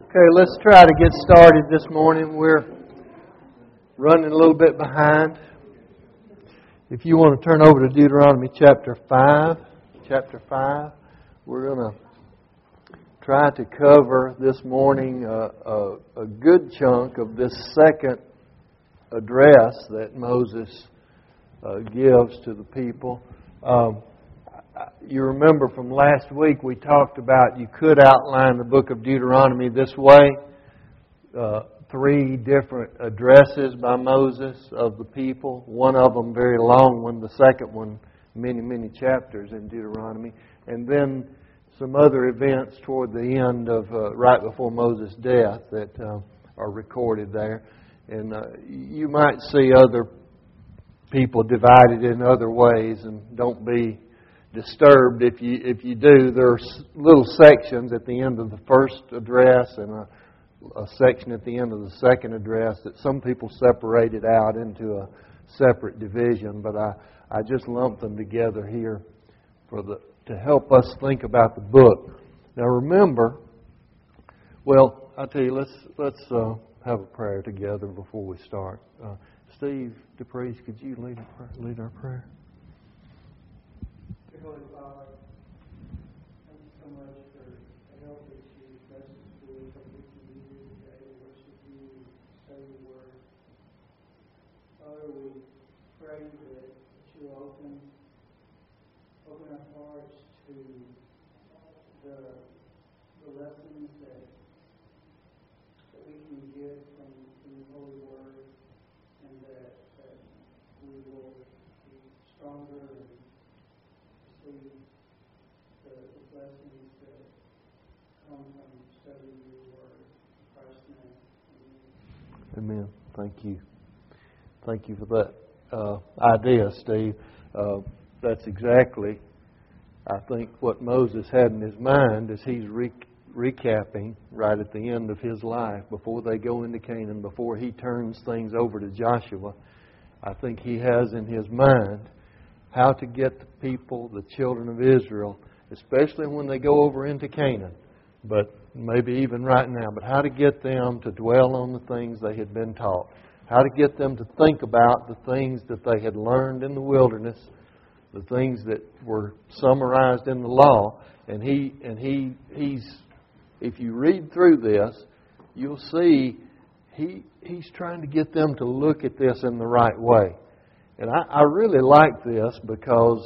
Okay, let's try to get started this morning. We're running a little bit behind. If you want to turn over to Deuteronomy chapter 5, we're going to try to cover this morning a good chunk of this second address that Moses gives to the people. You remember from last week we talked about you could outline the book of Deuteronomy this way. 3 different addresses by Moses of the people. One of them very long one, the second one many chapters in Deuteronomy. And then some other events toward the end of right before Moses' death that are recorded there. And you might see other people divided in other ways, and don't be disturbed if you do. There are little sections at the end of the first address and a section at the end of the second address that some people separated out into a separate division, but I just lumped them together here to help us think about the book. Now remember, well, I tell you, let's have a prayer together before we start. Steve DePreez, could you lead our prayer? Holy Father, thank you so much for the help that you bless us with, for we can be here today to worship you, study your word. Father, we pray that you open our hearts to the lessons that we can get from your holy word, and that we will be stronger and the blessings that come from studying your word. In Christ's name. Amen. Thank you. Thank you for that idea, Steve. That's exactly, I think, what Moses had in his mind as he's recapping right at the end of his life, before they go into Canaan, before he turns things over to Joshua. I think he has in his mind how to get the people, the children of Israel, especially when they go over into Canaan, but maybe even right now, but how to get them to dwell on the things they had been taught, how to get them to think about the things that they had learned in the wilderness, the things that were summarized in the law. And he's if you read through this, you'll see he's trying to get them to look at this in the right way. And I really like this because,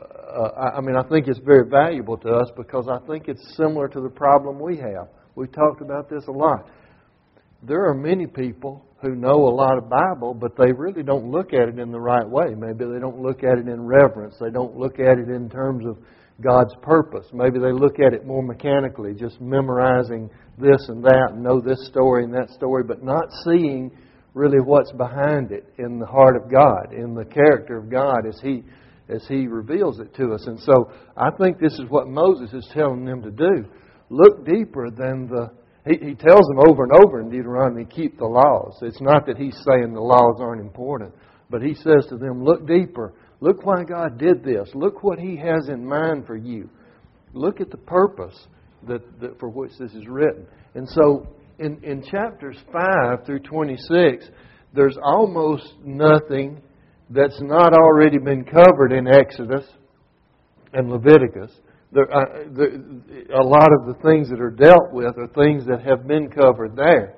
I think it's very valuable to us because I think it's similar to the problem we have. We've talked about this a lot. There are many people who know a lot of Bible, but they really don't look at it in the right way. Maybe they don't look at it in reverence. They don't look at it in terms of God's purpose. Maybe they look at it more mechanically, just memorizing this and that, and know this story and that story, but not seeing really what's behind it in the heart of God, in the character of God as He reveals it to us. And so I think this is what Moses is telling them to do. Look deeper than He tells them over and over in Deuteronomy, keep the laws. It's not that He's saying the laws aren't important, but He says to them, look deeper. Look why God did this. Look what He has in mind for you. Look at the purpose that for which this is written. And so in chapters 5 through 26, there's almost nothing that's not already been covered in Exodus and Leviticus. A lot of the things that are dealt with are things that have been covered there.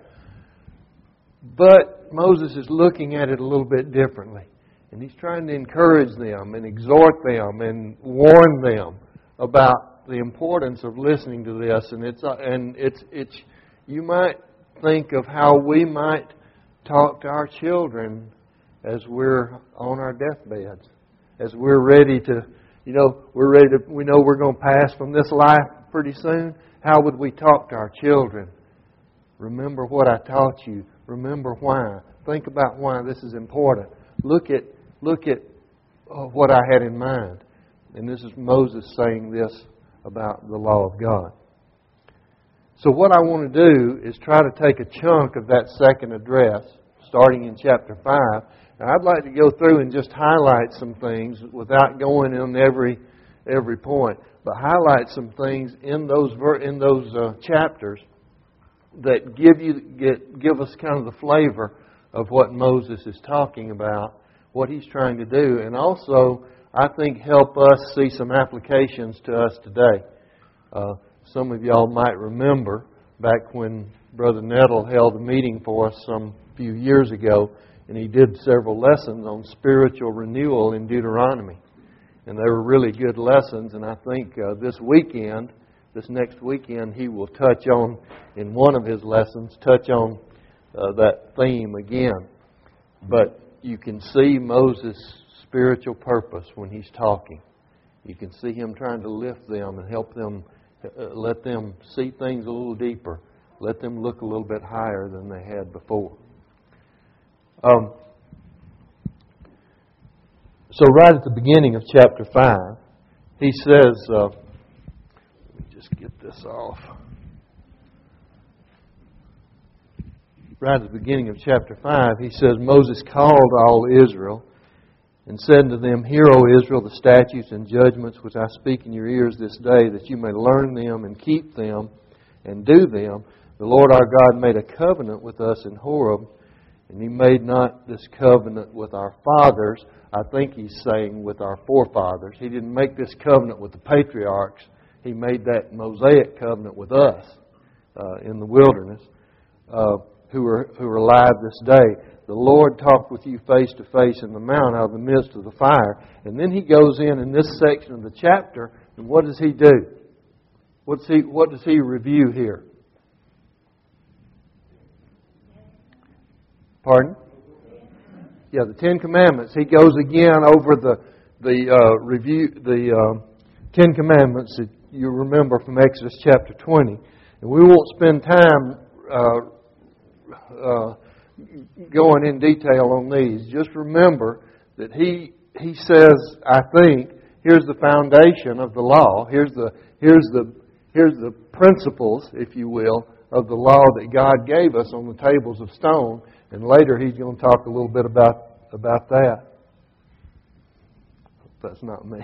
But Moses is looking at it a little bit differently. And he's trying to encourage them and exhort them and warn them about the importance of listening to this. And it's you might think of how we might talk to our children as we're on our deathbeds, as we're ready to, we know we're going to pass from this life pretty soon. How would we talk to our children? Remember what I taught you. Remember why. Think about why this is important. Look at what I had in mind. And this is Moses saying this about the law of God. So what I want to do is try to take a chunk of that second address, starting in chapter 5. And I'd like to go through and just highlight some things without going on every point, but highlight some things in those chapters that give us kind of the flavor of what Moses is talking about, what he's trying to do, and also, I think, help us see some applications to us today. Some of y'all might remember back when Brother Nettle held a meeting for us some few years ago, and he did several lessons on spiritual renewal in Deuteronomy. And they were really good lessons, and I think this next weekend, he will touch on, in one of his lessons, touch on that theme again. But you can see Moses' spiritual purpose when he's talking. You can see him trying to lift them and help them, let them see things a little deeper. Let them look a little bit higher than they had before. So right at the beginning of chapter 5, he says, let me just get this off. Right at the beginning of chapter 5, he says, Moses called all Israel and said to them, Hear, O Israel, the statutes and judgments which I speak in your ears this day, that you may learn them and keep them and do them. The Lord our God made a covenant with us in Horeb, and He made not this covenant with our fathers. I think He's saying with our forefathers. He didn't make this covenant with the patriarchs. He made that Mosaic covenant with us in the wilderness, who are alive this day. The Lord talked with you face to face in the mount out of the midst of the fire. And then He goes in this section of the chapter, and what does He do? What does He review here? Pardon? Yeah, the Ten Commandments. He goes again over the Ten Commandments that you remember from Exodus chapter 20. And we won't spend time going in detail on these. Just remember that he says, I think, here's the foundation of the law. Here's the principles, if you will, of the law that God gave us on the tables of stone. And later He's going to talk a little bit about that. That's not me.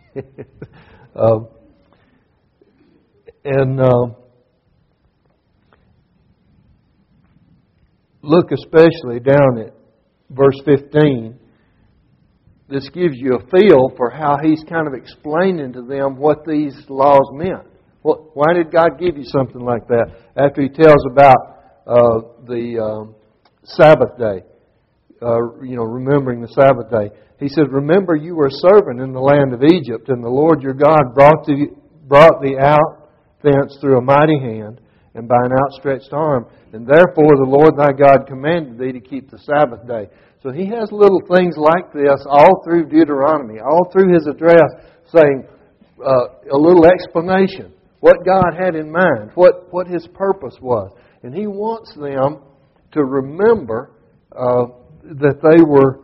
Look especially down at verse 15. This gives you a feel for how He's kind of explaining to them what these laws meant. Why did God give you something like that? After He tells about the Sabbath day, remembering the Sabbath day. He says, Remember you were a servant in the land of Egypt, and the Lord your God brought thee out thence through a mighty hand, and by an outstretched arm. And therefore the Lord thy God commanded thee to keep the Sabbath day. So He has little things like this all through Deuteronomy, all through His address, saying a little explanation. What God had in mind, what His purpose was. And He wants them to remember that they were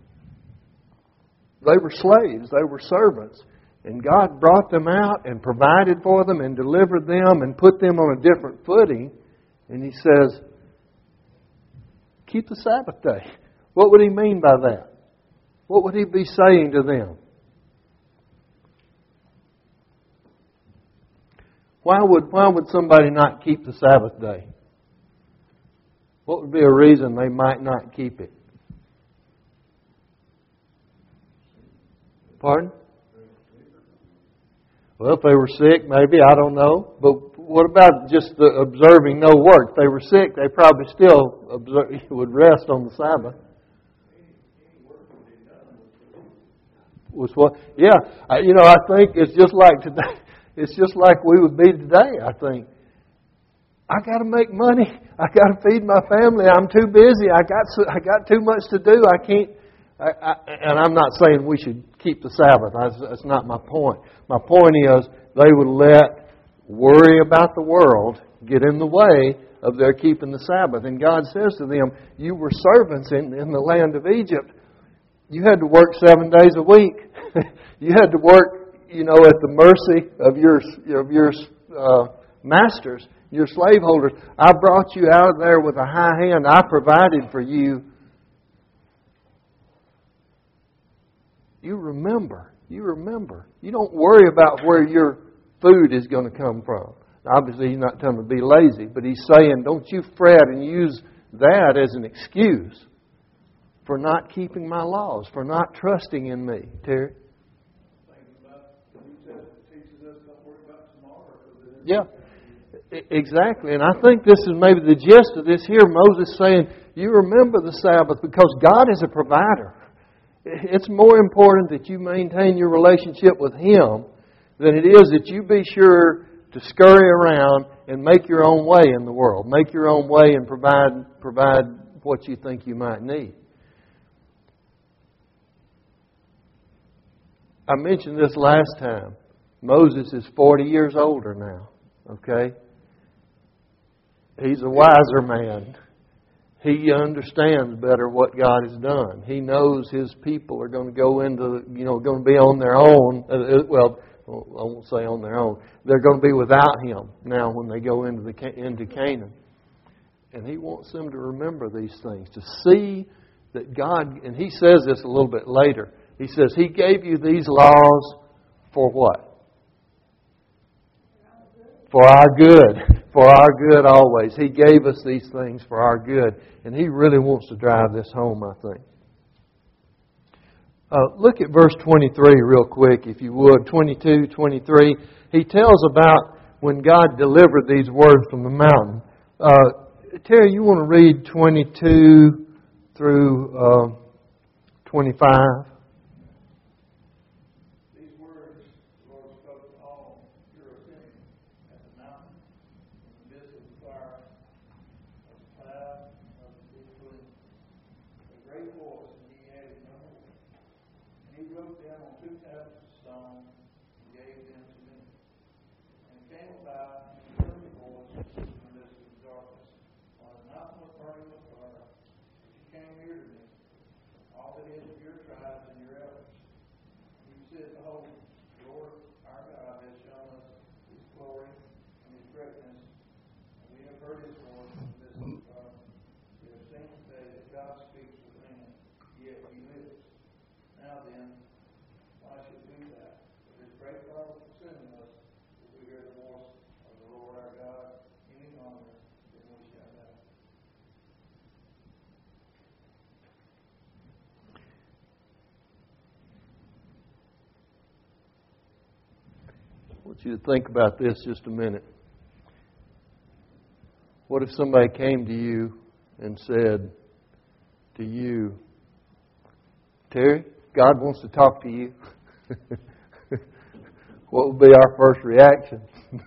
slaves, they were servants. And God brought them out and provided for them and delivered them and put them on a different footing. And He says, keep the Sabbath day. What would He mean by that? What would He be saying to them? Why would somebody not keep the Sabbath day? What would be a reason they might not keep it? Pardon? Well, if they were sick, maybe, I don't know. But what about just the observing no work? If they were sick, they probably still would rest on the Sabbath. Was what? Yeah, I think it's just like today. It's just like we would be today. I think I got to make money. I got to feed my family. I'm too busy. I got too much to do. I can't. And I'm not saying we should keep the Sabbath. That's not my point. My point is they would let worry about the world get in the way of their keeping the Sabbath. And God says to them, you were servants in the land of Egypt. You had to work 7 days a week. You had to work, at the mercy of your masters, your slaveholders. I brought you out of there with a high hand. I provided for you. You remember. You don't worry about where your food is going to come from. Obviously, He's not telling them to be lazy, but He's saying, don't you fret and use that as an excuse for not keeping my laws, for not trusting in me. Terry? Yeah, exactly. And I think this is maybe the gist of this here. Moses saying, you remember the Sabbath because God is a provider. It's more important that you maintain your relationship with Him than it is that you be sure to scurry around and make your own way in the world. Make your own way and provide what you think you might need. I mentioned this last time. Moses is 40 years older now. Okay? He's a wiser man. He understands better what God has done. He knows His people are going to go into, going to be on their own. Well, I won't say on their own. They're going to be without Him now when they go into Canaan. And He wants them to remember these things, to see that God, and He says this a little bit later. He says, He gave you these laws for what? For our good. For our good always. He gave us these things for our good. And He really wants to drive this home, I think. Look at verse 23 real quick, if you would. 22, 23. He tells about when God delivered these words from the mountain. Terry, you want to read 22 through 25? I want you to think about this just a minute. What if somebody came to you and said to you, Terry, God wants to talk to you? What would be our first reaction?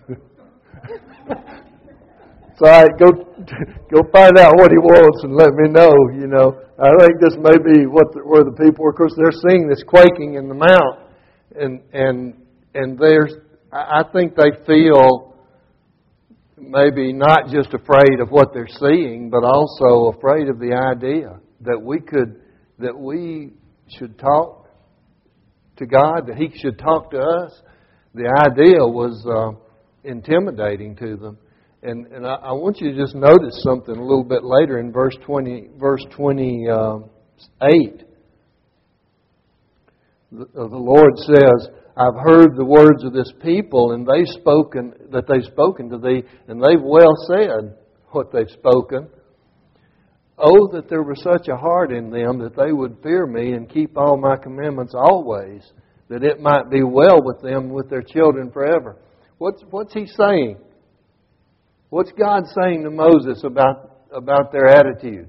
So, all right, go find out what He wants and let me know. I think this may be where the people were. Of course, they're seeing this quaking in the mount, and I think they feel maybe not just afraid of what they're seeing, but also afraid of the idea that we should talk to God, that He should talk to us. The idea was intimidating to them. And I want you to just notice something a little bit later in verse 28. The Lord says, I've heard the words of this people, and they've spoken to thee, and they've well said what they've spoken. Oh, that there were such a heart in them that they would fear me and keep all my commandments always, that it might be well with them and with their children forever. What's He saying? What's God saying to Moses about their attitude?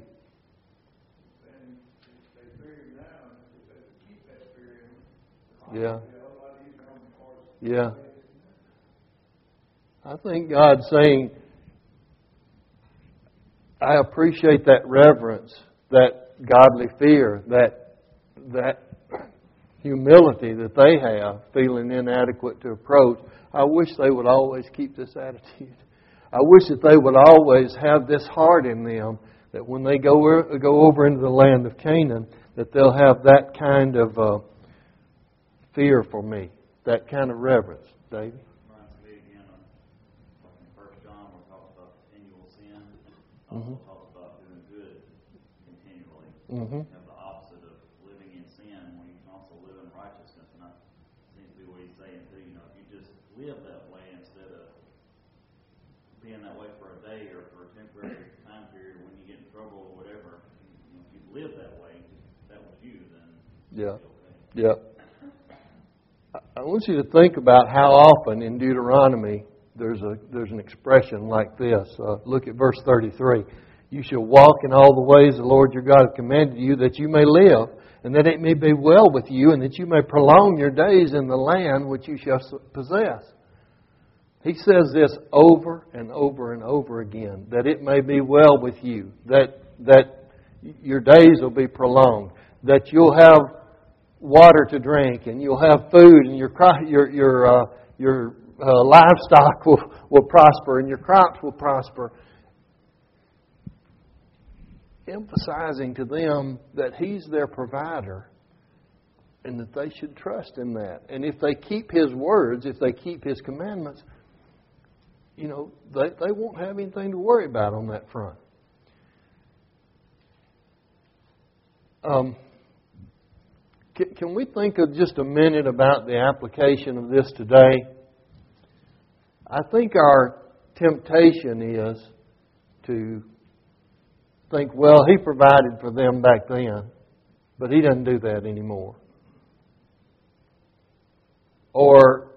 Yeah. Yeah. I think God's saying, I appreciate that reverence, that godly fear, that humility that they have, feeling inadequate to approach. I wish they would always keep this attitude. I wish that they would always have this heart in them, that when they go over into the land of Canaan, that they'll have that kind of fear for me, that kind of reverence. David? Reminds me again of like in 1 John where it talks about continual sin. Also talks about doing good continually. Mm-hmm. You have the opposite of living in sin when you can also live in righteousness. And that seems to be what He's saying too. If you just live that way instead of way for a day or for a temporary time period when you get in trouble or whatever. If you live that way, that was you, then Yeah. it's okay. Yeah. I want you to think about how often in Deuteronomy there's an expression like this. Look at verse 33. You shall walk in all the ways the Lord your God hath commanded you, that you may live, and that it may be well with you, and that you may prolong your days in the land which you shall possess. He says this over and over and over again, that it may be well with you, that your days will be prolonged, that you'll have water to drink, and you'll have food, and your livestock will prosper, and your crops will prosper. Emphasizing to them that He's their provider and that they should trust in that. And if they keep His words, if they keep His commandments, they won't have anything to worry about on that front. Can we think of just a minute about the application of this today? I think our temptation is to think, well, He provided for them back then, but He doesn't do that anymore. Or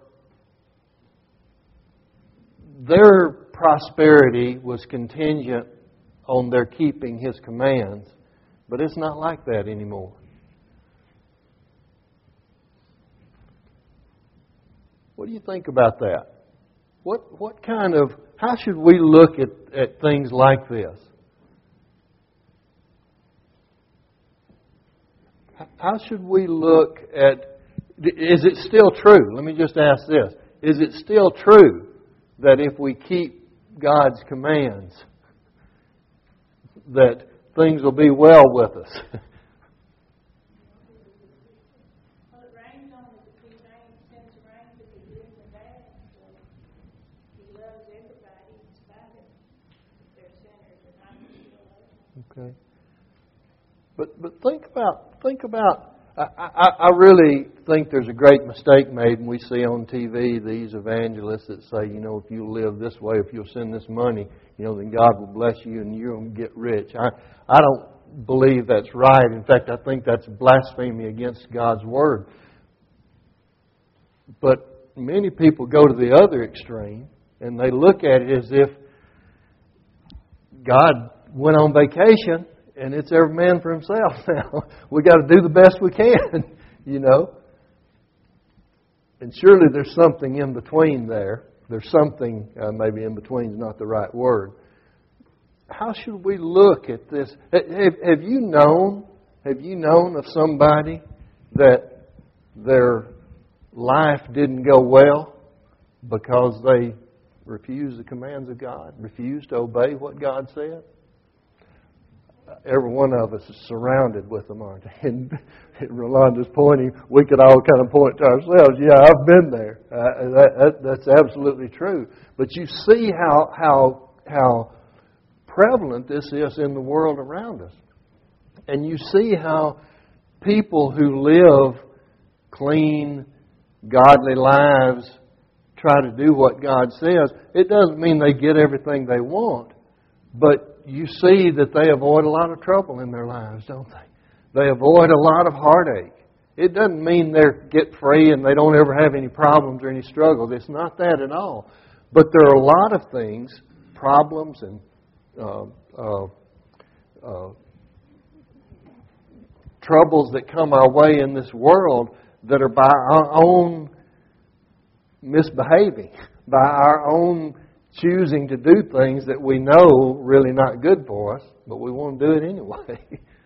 their prosperity was contingent on their keeping His commands, but it's not like that anymore. What do you think about that? How should we look at things like this? How should we look at, is it still true? Let me just ask this. Is it still true that if we keep God's commands, that things will be well with us? Well, it rains on us if He sends rain to the good and the bad. So He loves everybody in spite of their sinners, and I can still love them. Okay. But think about. I really think there's a great mistake made, and we see on TV these evangelists that say, if you live this way, if you'll send this money, then God will bless you and you'll get rich. I don't believe that's right. In fact, I think that's blasphemy against God's Word. But many people go to the other extreme, and they look at it as if God went on vacation and it's every man for himself now. We got to do the best we can, And surely there's something in between there. There's something, maybe in between is not the right word. How should we look at this? Have you known of somebody that their life didn't go well because they refused the commands of God, refused to obey what God said? Every one of us is surrounded with them, aren't they? And Rolanda's pointing, we could all kind of point to ourselves. Yeah, I've been there. That's absolutely true. But you see how prevalent this is in the world around us. And you see how people who live clean, godly lives try to do what God says. It doesn't mean they get everything they want, but you see that they avoid a lot of trouble in their lives, don't they? They avoid a lot of heartache. It doesn't mean they get free and they don't ever have any problems or any struggles. It's not that at all. But there are a lot of things, problems and troubles that come our way in this world that are by our own misbehaving, by our own choosing to do things that we know really not good for us, but we want to do it anyway.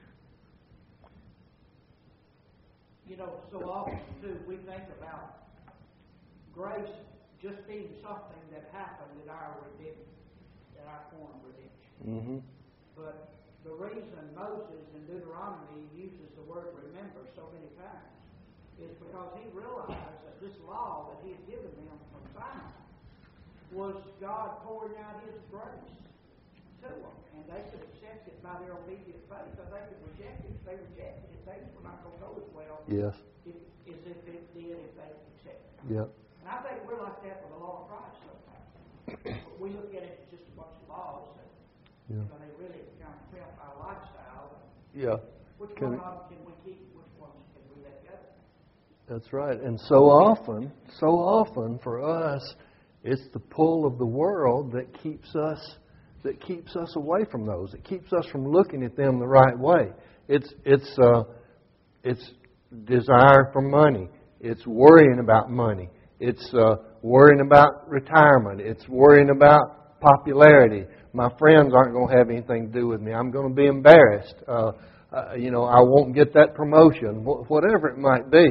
So often, too, we think about grace just being something that happened in our redemption, in our form of redemption. Mm-hmm. But the reason Moses in Deuteronomy uses the word remember so many times is because he realized that this law that he had given them from Sinai was God pouring out His grace to them. And they could accept it by their obedient faith, or they could reject it. If they rejected it, things were not going to go as well Yes. as if it did if they accepted it. Yep. And I think we're like that with the law of Christ sometimes. We look at it as just a bunch of laws that they really kind of crimp our lifestyle. Yeah. Which Can- one of them can we keep? Which ones can we let go? That's right. And so often for us, it's the pull of the world that keeps us away from those. It keeps us from looking at them the right way. It's desire for money. It's worrying about money. It's worrying about retirement. It's worrying about popularity. My friends aren't going to have anything to do with me. I'm going to be embarrassed. I won't get that promotion. Whatever it might be.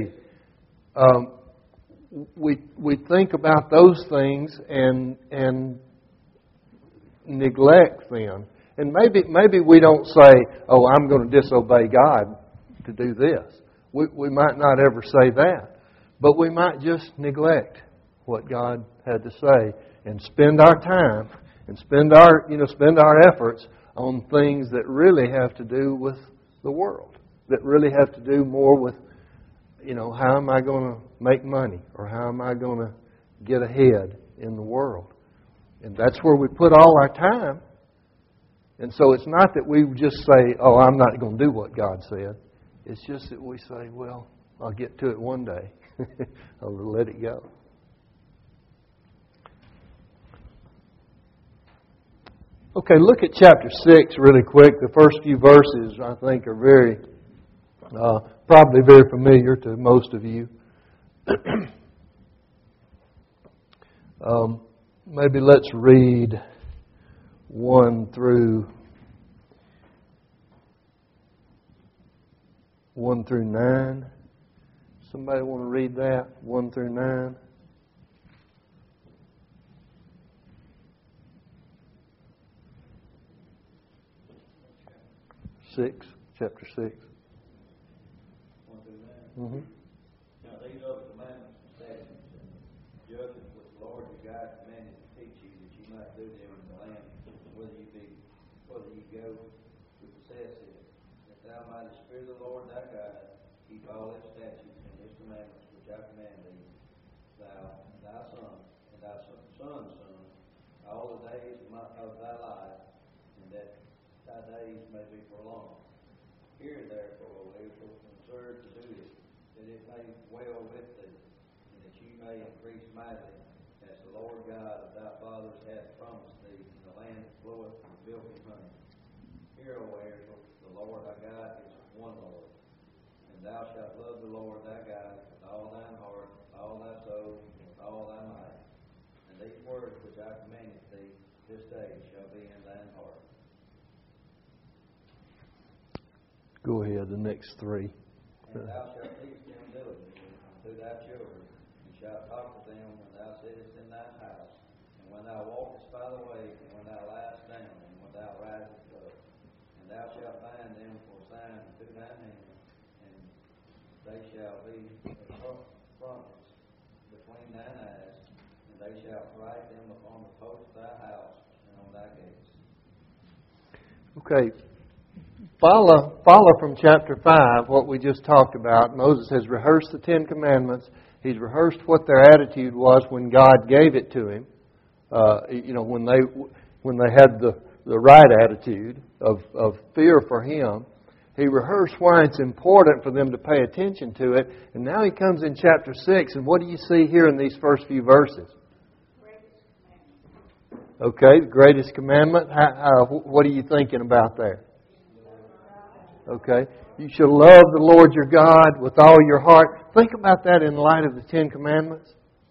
We think about those things and neglect them. And maybe we don't say, "Oh, I'm going to disobey God to do this." We might not ever say that, but we might just neglect what God had to say and spend our time and spend our efforts on things that really have to do with the world, that really have to do more with, how am I going to make money, or how am I going to get ahead in the world? And that's where we put all our time. And so it's not that we just say, "Oh, I'm not going to do what God said." It's just that we say, "Well, I'll get to it one day." I'll let it go. Okay, look at chapter 6 really quick. The first few verses, I think, are probably very familiar to most of you. Maybe let's read 1 through 9. Somebody want to read that? 1 through 9. Chapter 6. 1 through 9. Mm-hmm. Now these are the commandments and statutes and judgments which the Lord your God commanded to teach you, that you might do them in the land whether you go to possess it, that thou mightest fear the Lord thy God, keep all his statutes and his commandments which I command thee, thou and thy son and thy son's son, all the days of thy life, and that thy days may be prolonged. Hear therefore, O Israel, and observe to do it, that it may well with thee, and that you may increase mightily, as the Lord God of thy fathers hath promised thee, in the land that floweth with milk and honey. Hear, O Israel, the Lord thy God is one Lord, and thou shalt love the Lord thy God with all thine heart, all thy soul, and with all thy might. And these words which I commanded thee this day shall be in thine heart. Go ahead, the next 3. And thou shalt teach them diligently unto thy children, and shalt talk to them when thou sittest in thine house, and when thou walkest by the way, and when thou liest down, and when thou risest up. And thou shalt bind them for a sign unto thine hand, and they shall be as frontals between thine eyes, and they shall write them upon the posts of thy house and on thy gates. Okay. Follow from chapter 5 what we just talked about. Moses has rehearsed the 10 Commandments. He's rehearsed what their attitude was when God gave it to him. When they had the right attitude of fear for Him. He rehearsed why it's important for them to pay attention to it. And now he comes in chapter 6, and what do you see here in these first few verses? Okay, the greatest commandment. What are you thinking about there? Okay, you shall love the Lord your God with all your heart. Think about that in light of the 10 Commandments.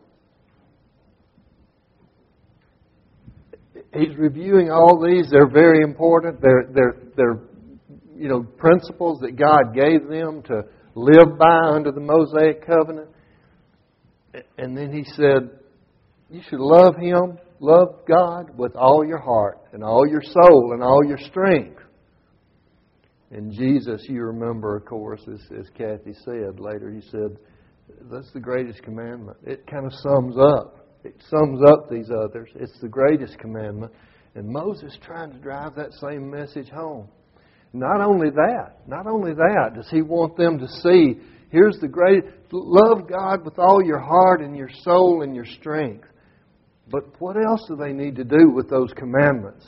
He's reviewing all these. They're very important. They're principles that God gave them to live by under the Mosaic covenant. And then he said, you should love Him, love God with all your heart and all your soul and all your strength. And Jesus, you remember, of course, as Kathy said later, he said, that's the greatest commandment. It kind of sums up. It sums up these others. It's the greatest commandment. And Moses trying to drive that same message home. Not only that, does he want them to see, here's the great, love God with all your heart and your soul and your strength. But what else do they need to do with those commandments?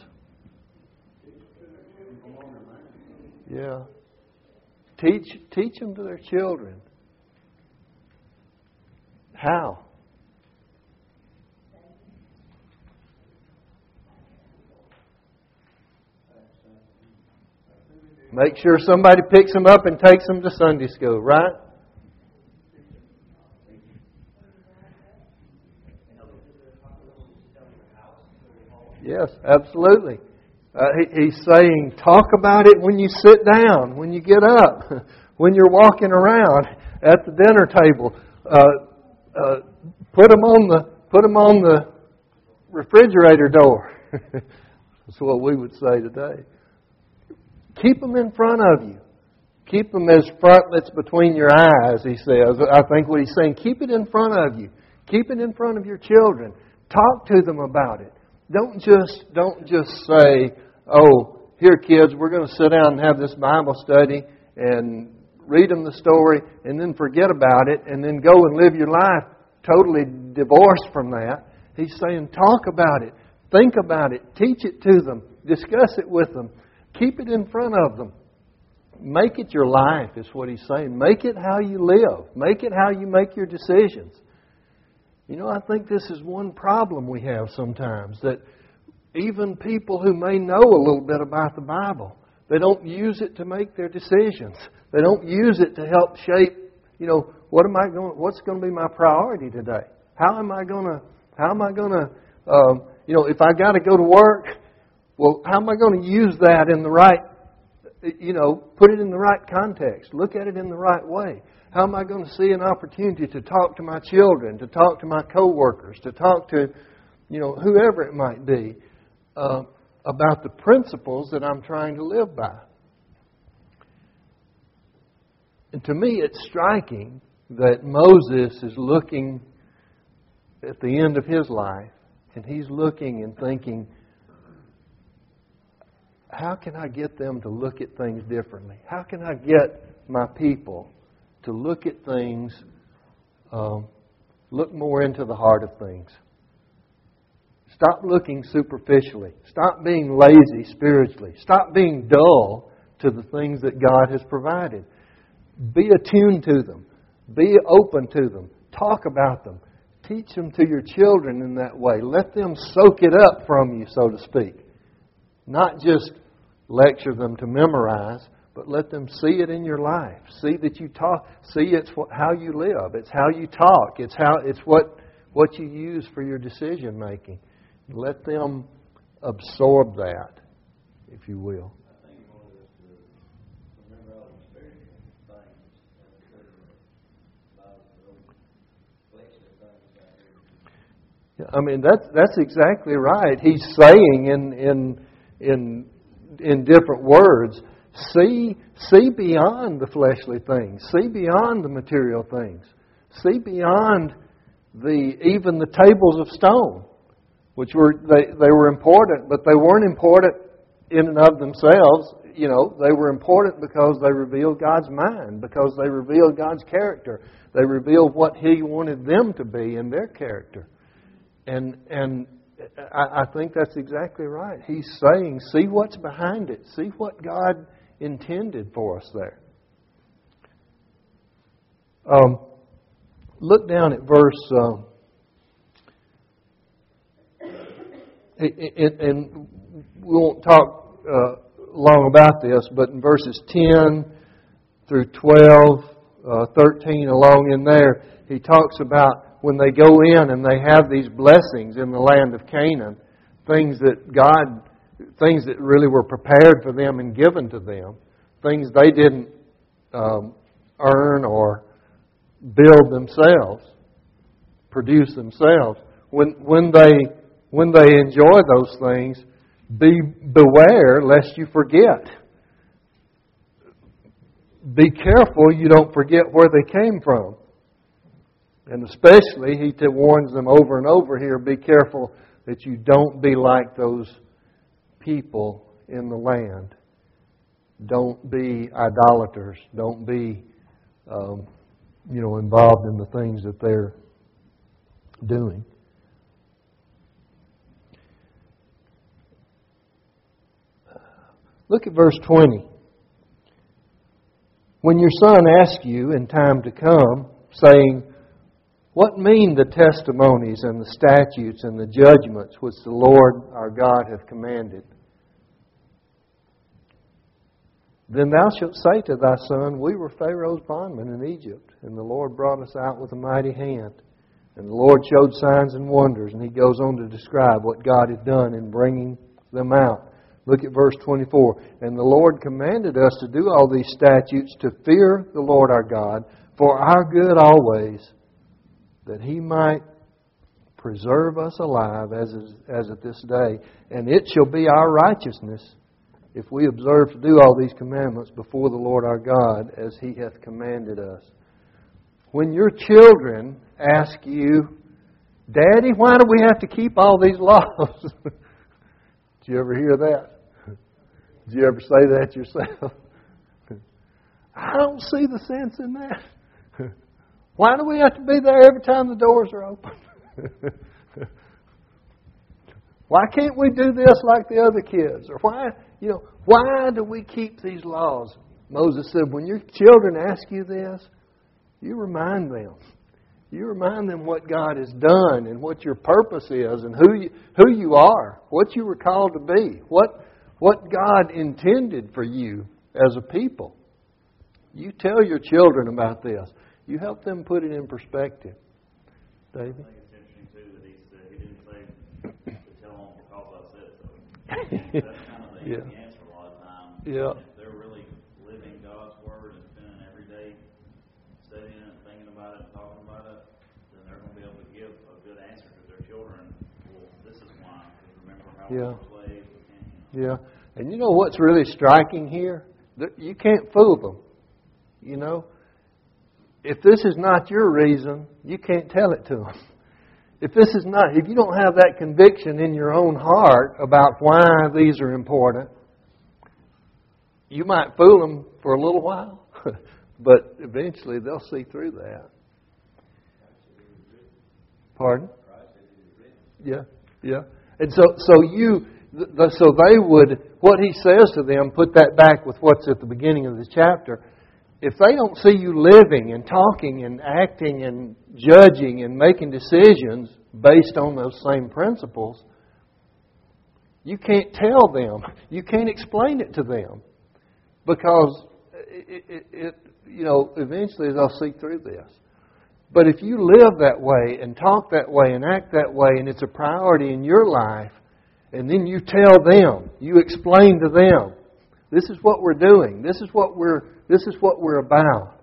Yeah. Teach them to their children. How? Make sure somebody picks them up and takes them to Sunday school, right? Yes, absolutely. He's saying, talk about it when you sit down, when you get up, when you're walking around at the dinner table. Put them on the refrigerator door. That's what we would say today. Keep them in front of you. Keep them as frontlets between your eyes, he says. I think what he's saying, keep it in front of you. Keep it in front of your children. Talk to them about it. Don't just say, oh, here kids, we're going to sit down and have this Bible study and read them the story and then forget about it and then go and live your life totally divorced from that. He's saying, talk about it. Think about it. Teach it to them. Discuss it with them. Keep it in front of them. Make it your life, is what he's saying. Make it how you live. Make it how you make your decisions. You know, I think this is one problem we have sometimes, that even people who may know a little bit about the Bible, they don't use it to make their decisions. They don't use it to help shape, what's going to be my priority today? How am I going to, if I got to go to work, well, how am I going to use that in the right, put it in the right context, look at it in the right way? How am I going to see an opportunity to talk to my children, to talk to my coworkers, to talk to, whoever it might be, about the principles that I'm trying to live by? And to me, it's striking that Moses is looking at the end of his life, and he's looking and thinking, how can I get them to look at things differently? How can I get my people to look at things, look more into the heart of things? Stop looking superficially. Stop being lazy spiritually. Stop being dull to the things that God has provided. Be attuned to them. Be open to them. Talk about them. Teach them to your children in that way. Let them soak it up from you, so to speak. Not just lecture them to memorize, but let them see it in your life. See that you talk. See it's how you live. It's how you talk. It's what you use for your decision making. Let them absorb that, if you will. I think you want us to remember all the spiritual things about those fleshly things out here. I mean, that's exactly right. He's saying in different words, see beyond the fleshly things. See beyond the material things. See beyond even the tables of stone, which they were important, but they weren't important in and of themselves. They were important because they revealed God's mind, because they revealed God's character. They revealed what He wanted them to be in their character. And I think that's exactly right. He's saying, see what's behind it. See what God intended for us there. Look down at verse... and we won't talk long about this, but in verses 10 through 12, 13, along in there, he talks about when they go in and they have these blessings in the land of Canaan, things that really were prepared for them and given to them, things they didn't earn or build themselves, produce themselves. When they enjoy those things, beware lest you forget. Be careful you don't forget where they came from. And especially, he warns them over and over here, be careful that you don't be like those people in the land. Don't be idolaters. Don't be, involved in the things that they're doing. Look at verse 20. When your son asks you in time to come, saying, what mean the testimonies and the statutes and the judgments which the Lord our God hath commanded? Then thou shalt say to thy son, we were Pharaoh's bondmen in Egypt, and the Lord brought us out with a mighty hand. And the Lord showed signs and wonders. And he goes on to describe what God had done in bringing them out. Look at verse 24. And the Lord commanded us to do all these statutes, to fear the Lord our God, for our good always, that He might preserve us alive as at this day. And it shall be our righteousness, if we observe to do all these commandments before the Lord our God, as He hath commanded us. When your children ask you, Daddy, why do we have to keep all these laws? Did you ever hear that? Did you ever say that yourself? I don't see the sense in that. Why do we have to be there every time the doors are open? Why can't we do this like the other kids? Or why do we keep these laws? Moses said, when your children ask you this, you remind them. You remind them what God has done and what your purpose is and who you are, what you were called to be, what God intended for you as a people. You tell your children about this. You help them put it in perspective. David? I think it's interesting, too, that he didn't say to tell them because I said so. That's kind of the easy answer a lot of times. Yeah. If they're really living God's Word and spending every day studying it, thinking about it, and talking about it, then they're going to be able to give a good answer to their children. Well, this is why. Remember how we were slaves. Yeah. And you know what's really striking here? You can't fool them. You know? If this is not your reason, you can't tell it to them. If you don't have that conviction in your own heart about why these are important, you might fool them for a little while, but eventually they'll see through that. Pardon? Yeah. And so they would, what he says to them, put that back with what's at the beginning of the chapter. If they don't see you living and talking and acting and judging and making decisions based on those same principles, you can't tell them. You can't explain it to them. Because eventually they'll see through this. But if you live that way and talk that way and act that way and it's a priority in your life, and then you tell them, you explain to them, this is what we're doing. This is what we're about.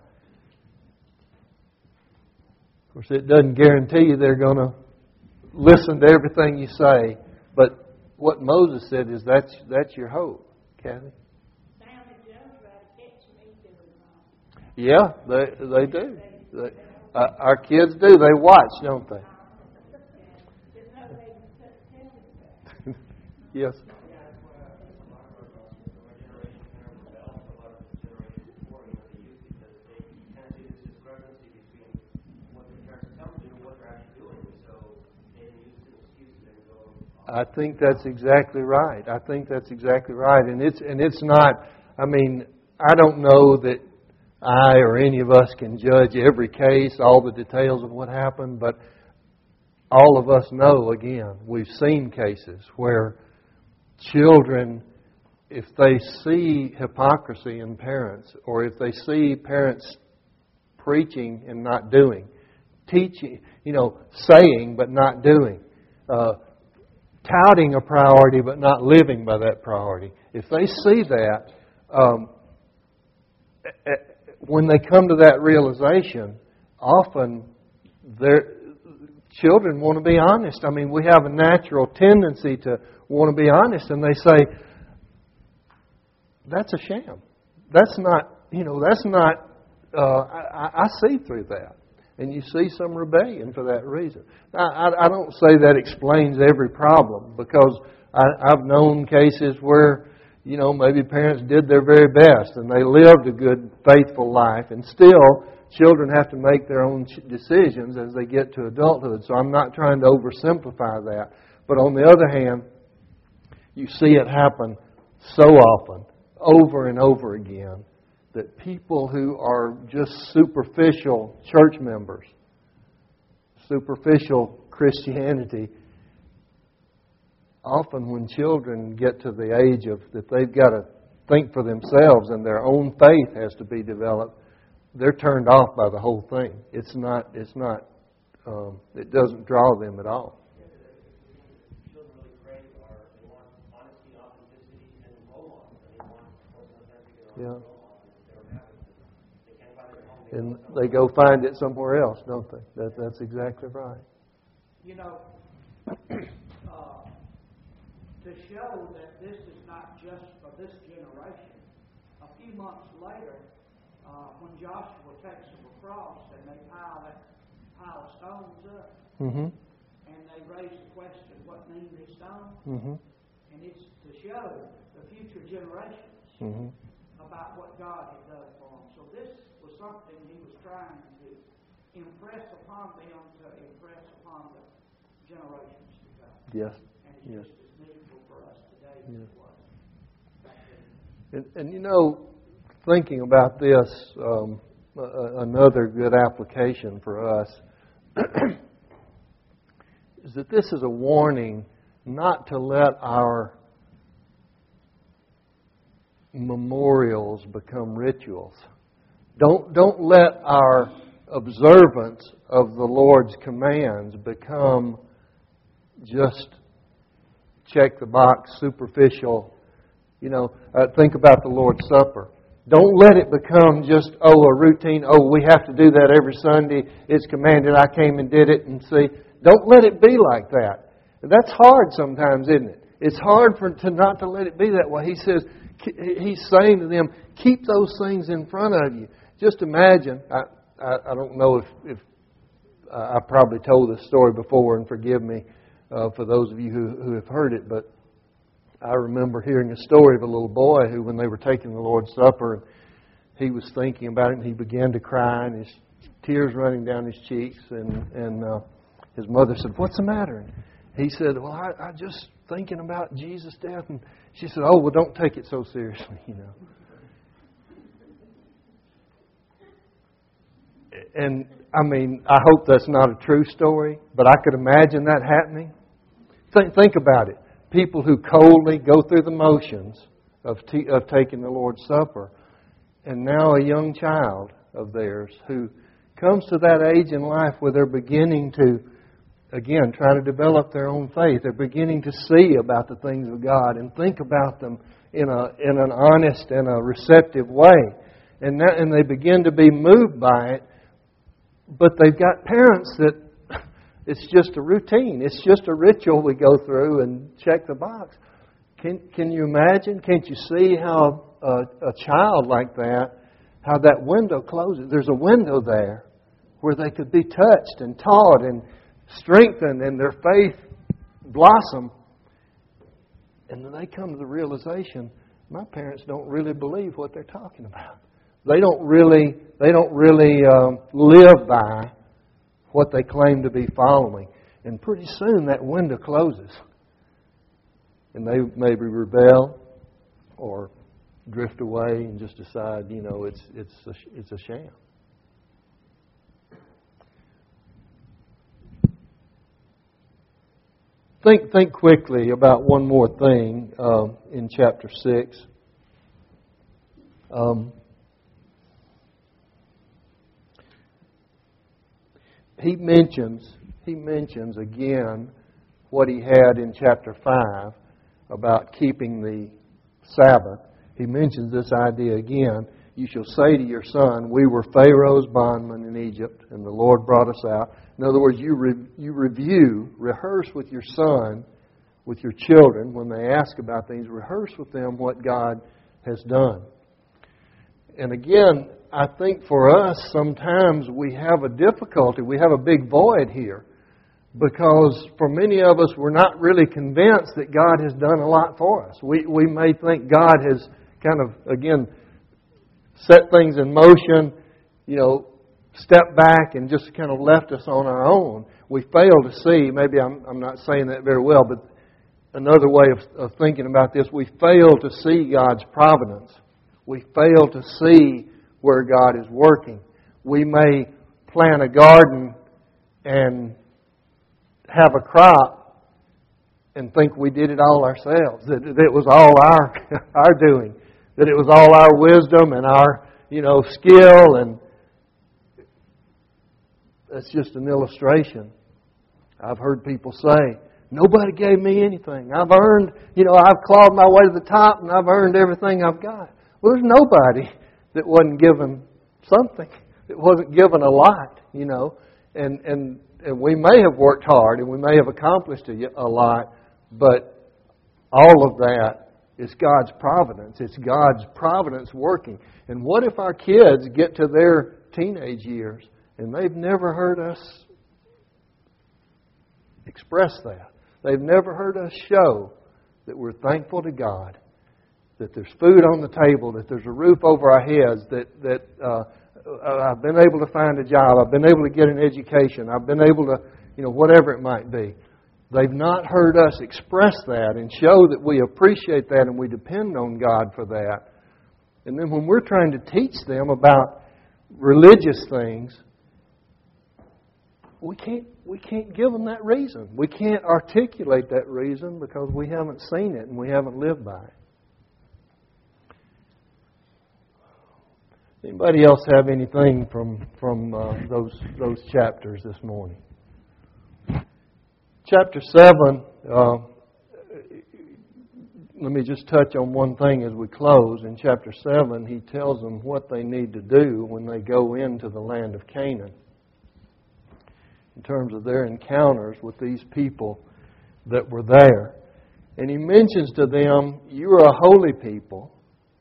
Of course, it doesn't guarantee you they're going to listen to everything you say. But what Moses said is that's your hope, Kathy. Sam and Joe try to catch me doing wrong. Yeah, they do. Our kids do. They watch, don't they? There's no way to tell me that. Yes. I think that's exactly right. And it's not, I don't know that I or any of us can judge every case, all the details of what happened, but all of us know, again, we've seen cases where children, if they see hypocrisy in parents, or if they see parents preaching and not doing, teaching, saying but not doing, touting a priority but not living by that priority. If they see that, when they come to that realization, often their children want to be honest. We have a natural tendency to want to be honest, and they say, that's a sham. That's not, I see through that. And you see some rebellion for that reason. I don't say that explains every problem, because I've known cases where, maybe parents did their very best and they lived a good, faithful life, and still children have to make their own decisions as they get to adulthood. So I'm not trying to oversimplify that. But on the other hand, you see it happen so often over and over again that people who are just superficial church members, superficial Christianity, often when children get to the age of that they've got to think for themselves and their own faith has to be developed, they're turned off by the whole thing. It doesn't draw them at all. Children really crave they want honesty, authenticity, and role models. They want to get on role models. If they don't have it, they can't find it at home. And they go find it somewhere else, don't they? That's exactly right. You know, to show that this is not just for this generation, a few months later, when Joshua takes them across and they pile of stones up, Mm-hmm. and they raise the question, what mean these stones? Mm-hmm. And it's to show the future generations Mm-hmm. about what God had done for them. So this was something he was trying to impress upon them, to impress upon the generations to come. Yes. And it's Yes. just as needful for us today as Yes. it was back then. And you know, thinking about this, another good application for us is that this is a warning not to let our memorials become rituals. Don't let our observance of the Lord's commands become just check the box, superficial. You know, think about the Lord's Supper. Don't let it become just, a routine. We have to do that every Sunday. It's commanded. I came and did it. And see, don't let it be like that. That's hard sometimes, isn't it? It's hard to not to let it be that way. He says, he's saying to them, keep those things in front of you. Just imagine. I don't know if I probably told this story before, and forgive me for those of you who have heard it, but I remember hearing a story of a little boy who, when they were taking the Lord's Supper, he was thinking about it, and he began to cry, and his tears running down his cheeks, and his mother said, "What's the matter?" And he said, "Well, I just thinking about Jesus' death." And she said, "Oh, well, don't take it so seriously, you know." And, I mean, I hope that's not a true story, but I could imagine that happening. Think about it. People who coldly go through the motions of taking the Lord's Supper, and now a young child of theirs who comes to that age in life where they're beginning to, again, try to develop their own faith. They're beginning to see about the things of God and think about them in an honest and a receptive way. And they begin to be moved by it, but they've got parents that it's just a routine. It's just a ritual we go through and check the box. Can you imagine? Can't you see how a child like that, how that window closes? There's a window there where they could be touched and taught and strengthened and their faith blossom. And then they come to the realization, my parents don't really believe what they're talking about. They don't really live by what they claim to be following. And pretty soon that window closes. And they maybe rebel or drift away and just decide, it's a sham. Think quickly about one more thing in chapter 6. He mentions again what he had in chapter 5 about keeping the Sabbath. He mentions this idea again. You shall say to your son, we were Pharaoh's bondmen in Egypt, and the Lord brought us out. In other words, you rehearse with your son, with your children, when they ask about things, rehearse with them what God has done. And again, I think for us, sometimes we have a difficulty, we have a big void here. Because for many of us, we're not really convinced that God has done a lot for us. We may think God has kind of, again, set things in motion, stepped back and just kind of left us on our own. We fail to see, maybe I'm not saying that very well, but another way of thinking about this, we fail to see God's providence. We fail to see where God is working. We may plant a garden and have a crop and think we did it all ourselves, that it was all our doing, that it was all our wisdom and our skill, and that's just an illustration. I've heard people say, nobody gave me anything. I've clawed my way to the top and I've earned everything I've got. Well, there's nobody that wasn't given something, that wasn't given a lot, and we may have worked hard and we may have accomplished a lot, but all of that is God's providence. It's God's providence working. And what if our kids get to their teenage years and they've never heard us express that? They've never heard us show that we're thankful to God, that there's food on the table, that there's a roof over our heads, that I've been able to find a job, I've been able to get an education, I've been able to, whatever it might be. They've not heard us express that and show that we appreciate that and we depend on God for that. And then when we're trying to teach them about religious things, we can't give them that reason. We can't articulate that reason because we haven't seen it and we haven't lived by it. Anybody else have anything from those chapters this morning? Chapter 7, let me just touch on one thing as we close. In chapter 7, he tells them what they need to do when they go into the land of Canaan, in terms of their encounters with these people that were there. And he mentions to them, you are a holy people.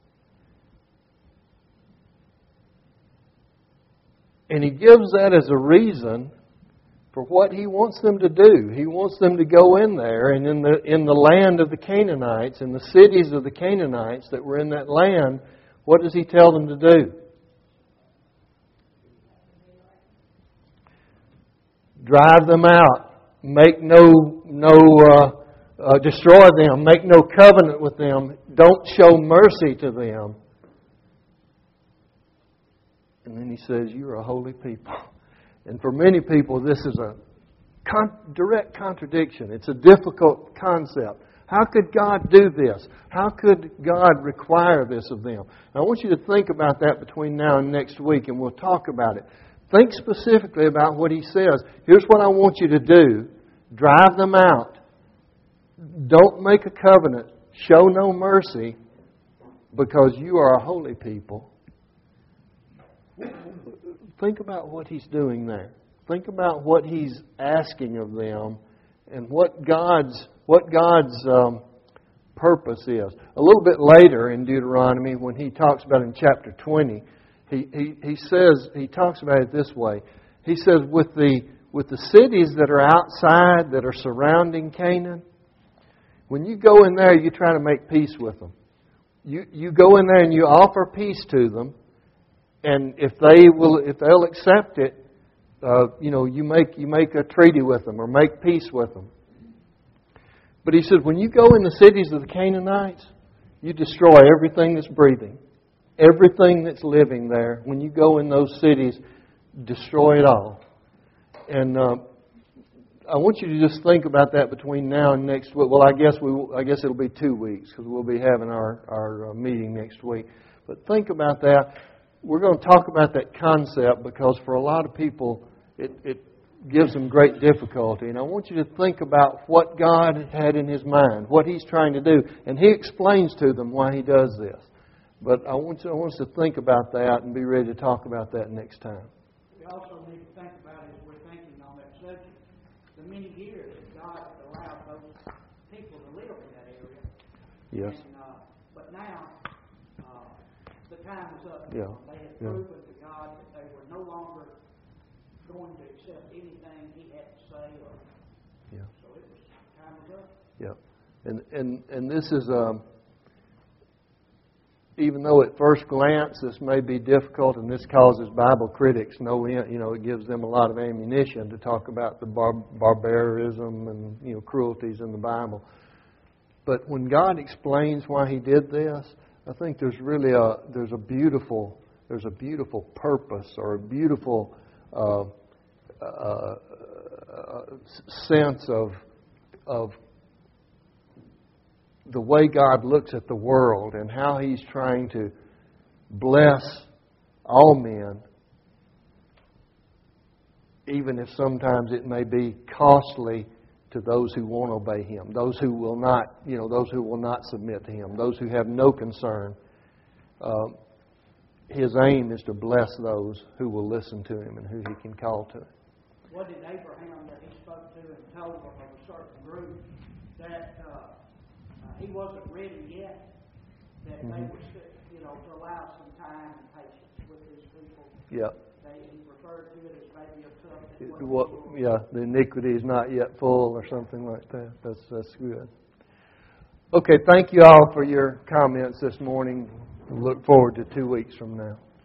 And he gives that as a reason for what he wants them to do. He wants them to go in there, and in the land of the Canaanites, in the cities of the Canaanites that were in that land, what does he tell them to do? Drive them out. Make destroy them. Make no covenant with them. Don't show mercy to them. And then he says, you're a holy people. And for many people, this is a direct contradiction. It's a difficult concept. How could God do this? How could God require this of them? I want you to think about that between now and next week, and we'll talk about it. Think specifically about what he says. Here's what I want you to do. Drive them out. Don't make a covenant. Show no mercy, because you are a holy people. Think about what he's doing there. Think about what he's asking of them and what God's purpose is. A little bit later in Deuteronomy, when he talks about in chapter 20, he talks about it this way. He says, with the cities that are outside, that are surrounding Canaan, when you go in there, you try to make peace with them. You go in there and you offer peace to them. And if they'll accept it, you make a treaty with them or make peace with them. But he said, when you go in the cities of the Canaanites, you destroy everything that's breathing, everything that's living there. When you go in those cities, destroy it all. And I want you to just think about that between now and next week. Well, I guess it'll be 2 weeks because we'll be having our meeting next week. But think about that. We're going to talk about that concept because for a lot of people it gives them great difficulty. And I want you to think about what God had in His mind, what He's trying to do. And He explains to them why He does this. But I want us to think about that and be ready to talk about that next time. We also need to think about, as we're thinking on that subject, the many years that God allowed those people to live in that area. Yes. And, but now, the time is up. Yeah. They had proven to God that they were no longer going to accept anything He had to say. So it was, time was up. Yeah. And this is, even though at first glance this may be difficult, and this causes Bible critics it gives them a lot of ammunition to talk about the barbarism and cruelties in the Bible. But when God explains why He did this, I think there's really a beautiful purpose or a beautiful sense of the way God looks at the world and how He's trying to bless all men, even if sometimes it may be costly to those who won't obey Him, those who will not submit to Him, those who have no concern. His aim is to bless those who will listen to Him and who He can call to. What did Abraham that He spoke to and told of a certain group that he wasn't ready yet, that they were, to allow some time and patience with His people? Yeah. He referred to it as maybe a cup that the iniquity is not yet full or something like that. That's good. Okay, thank you all for your comments this morning. We look forward to 2 weeks from now.